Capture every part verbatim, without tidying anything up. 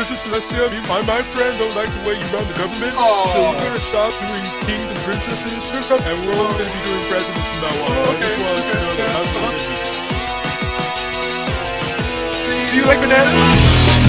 Princess Celestia, me, my, my friend don't like the way you run the government, oh. so we're gonna stop doing kings and princesses, and we're only gonna be doing presidents from now on. Oh, okay. I just wanted to know that. That's uh-huh. what Do you like bananas?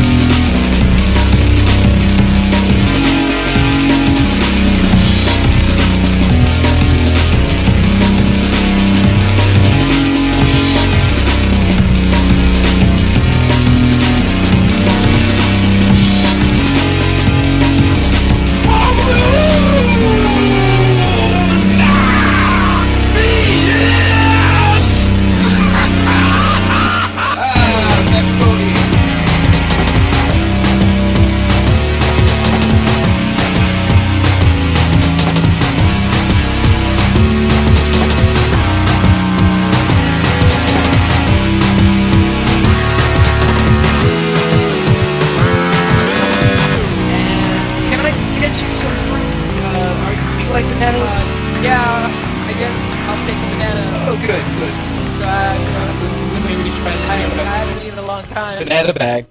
Like bananas? Uh, yeah, I guess I'll take a banana. Oh, good, good. So I, uh, Maybe we should try I, I that. haven't eaten in a long time. Banana bag.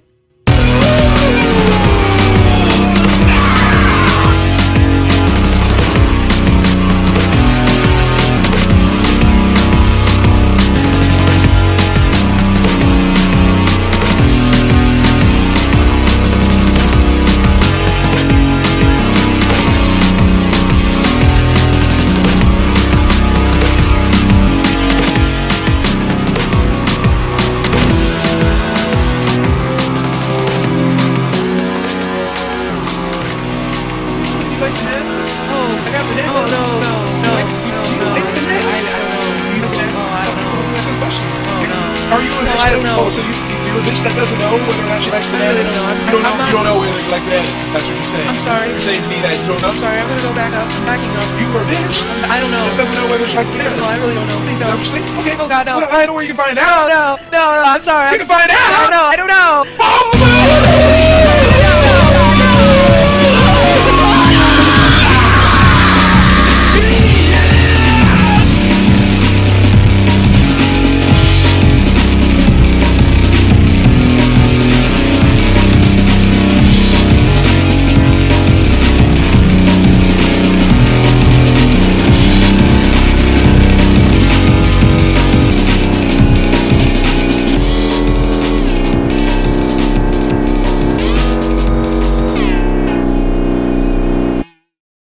Are you a bitch I that, don't know. oh, so you, you're a bitch that doesn't know whether or not she likes I really bananas? don't know. I'm- You don't I'm know, not- you don't know whether you like bananas. That's what you're saying. I'm sorry. You're saying to me that you don't know? I'm sorry, I'm gonna go back up. I'm backing up. You are a bitch I don't know. that doesn't know whether she likes bananas. No, I really don't know. Please Is that don't. what you're saying? Okay. Oh, God, no. Well, I know where you can find No, out. no, no, no, I'm sorry. You can find out. No, no, I don't know. Oh,